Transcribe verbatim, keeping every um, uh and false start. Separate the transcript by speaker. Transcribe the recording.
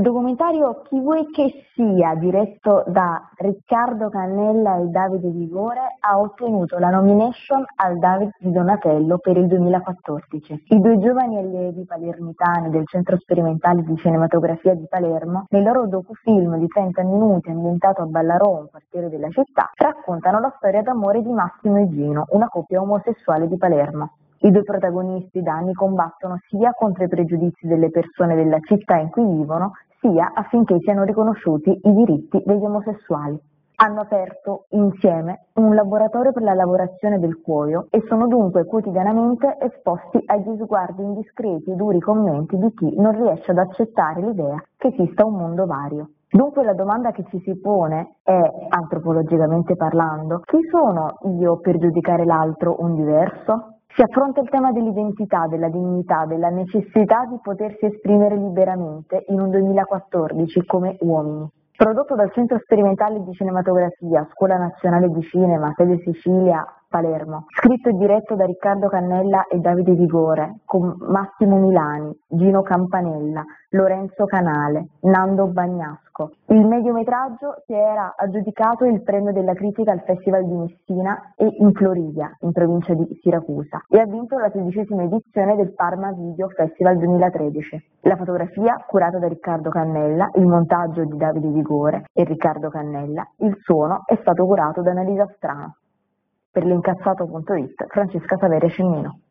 Speaker 1: Il documentario Chi vuoi che sia, diretto da Riccardo Cannella e Davide Vigore, ha ottenuto la nomination al David di Donatello per il duemilaquattordici. I due giovani allievi palermitani del Centro Sperimentale di Cinematografia di Palermo, nel loro docufilm di trenta minuti ambientato a Ballarò, un quartiere della città, raccontano la storia d'amore di Massimo e Gino, una coppia omosessuale di Palermo. I due protagonisti da anni combattono sia contro i pregiudizi delle persone della città in cui vivono, sia affinché siano riconosciuti i diritti degli omosessuali. Hanno aperto insieme un laboratorio per la lavorazione del cuoio e sono dunque quotidianamente esposti agli sguardi indiscreti e duri commenti di chi non riesce ad accettare l'idea che esista un mondo vario. Dunque la domanda che ci si pone è, antropologicamente parlando, chi sono io per giudicare l'altro un diverso? Si affronta il tema dell'identità, della dignità, della necessità di potersi esprimere liberamente in un duemilaquattordici come uomini. Prodotto dal Centro Sperimentale di Cinematografia, Scuola Nazionale di Cinema, sede Sicilia, Palermo. Scritto e diretto da Riccardo Cannella e Davide Vigore, con Massimo Milani, Gino Campanella, Lorenzo Canale, Nando Bagnasco. Il mediometraggio si era aggiudicato il premio della critica al Festival di Messina e in Floridia, in provincia di Siracusa, e ha vinto la tredicesima edizione del Parma Video Festival duemilatredici. La fotografia curata da Riccardo Cannella, il montaggio di Davide Vigore e Riccardo Cannella, il suono è stato curato da Annalisa Strano. Per l'incazzato punto it, Francesca Saverio Cennino.